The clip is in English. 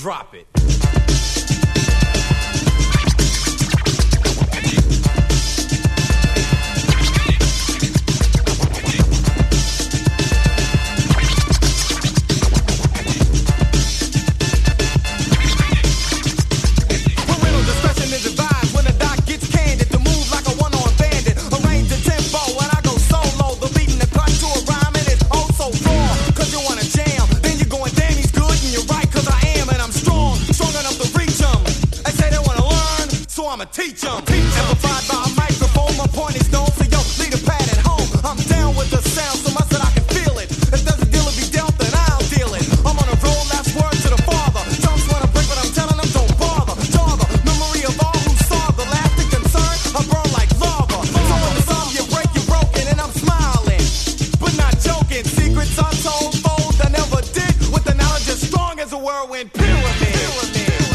drop it. Teach them. Amplified by a microphone, my point is known. So yo, lead a pad at home. I'm down with the sound, so much that I can feel it. If there's a deal to be dealt, then I'll deal it. I'm on a roll, last word to the father. Chunks wanna break, but I'm telling them don't bother. Jar the memory of all who saw the lasting concern. I burn like lava. So when the song you break, you're broken, and I'm smiling, but not joking. Secrets untold, fold I never did. With the knowledge as strong as a whirlwind pyramid.